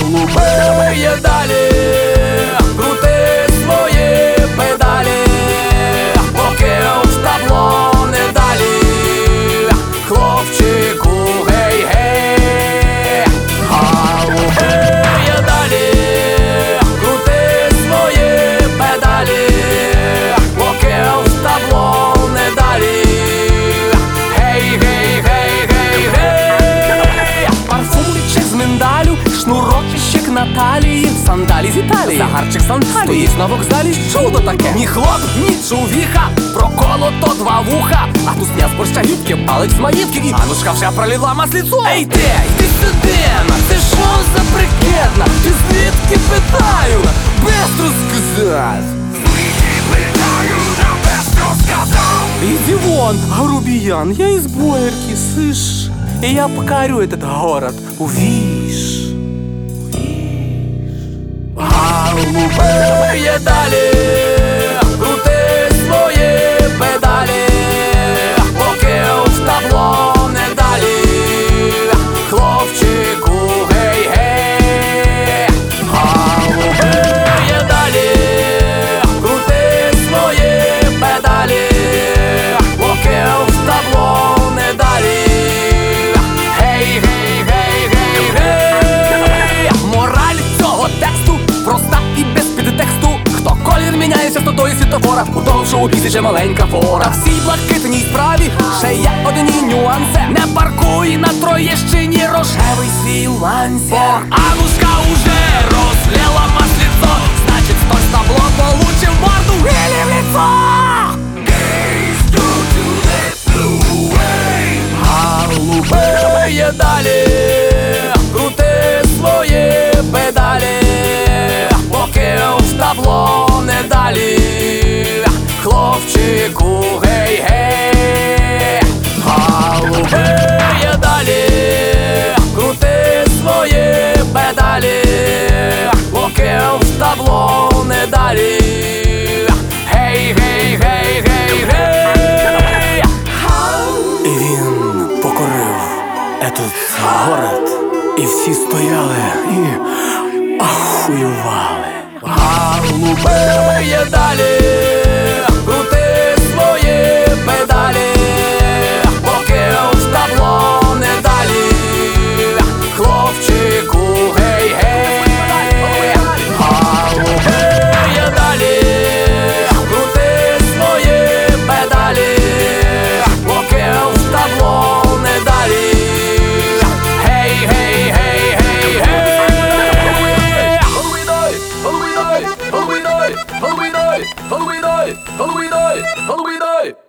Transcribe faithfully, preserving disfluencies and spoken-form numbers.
Голуби є далі, крути свої педалі, поки в табло не далі. Хлопчику, гей-гей, голуби є далі, крути свої педалі, поки в табло не далі. Гей-гей-гей-гей-гей. Парфумчик з миндалю, шнурочищик на талії, сандалі з Італії, загарчик з Анталії. Стоїть на вокзалі, чудо таке. Ні хлоп, ні чувіха, проколото два вуха, а тут сняв з борща гібки, палець з маївки і Анушка вже пролила маслицо. Ей ти, йди сюди, на, ти що за прикидна? Ти звідки, питаю? Бестро сказать. Иди вон, грубиян, я из Боярки, слышь, и я покорю этот город, увидишь. Голуби є далі, крути свої педалі, поки в табло не далі. Хлопчику, гей-гей, голуби є далі, крути свої педалі, поки в табло не далі. Гей-гей-гей-гей-гей. Мораль цього тексту проста і без підтексту. Хто колір міняється, то той світофора, у того в шоу-бізі же маленька фора. На всій блакитній справі ще є одні нюанси. Не паркуй на Троєщині рожевий свій ланцер. Анушка уже розлила маслицо, значить хтось табло получив морду гилі в лицо. Голуби є далі, крути свої педалі, поки в табло не далі. Хлопчику, гей-гей, голуби є далі, крути свої педалі, поки в табло не далі. Гей-гей-гей-гей-гей. І він покорив этот город, і всі стояли і ахуювали. Голуби є далі, крути свої педалі, поки в табло не далі. Хлопчику, гей-гей, голуби є далі, крути свої педалі, поки в табло не далі. Гей-гей-гей-гей-гей. Голубиной, голубиной, голубиной, голубиной, голубиной, голубиной.